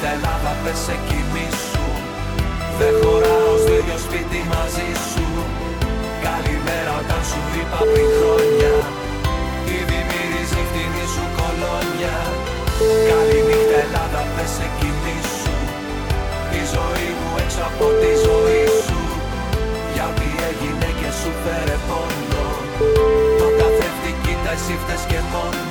Ελλάδα, πες σε κοιμήσου. Δεν χωράω στο ίδιο σπίτι μαζί σου. Καλημέρα όταν σου είπα πριν χρόνια. Ήδη μυρίζει φτηνή σου κολόνια. Καληνύχτα Ελλάδα, πες σε κοιμήσου. Η ζωή μου έξω από τη ζωή σου. Για ό,τι έγινε και σου φέρε πόνο. Το καθρέφτη κοίτα εσύ φταίς και μόνο.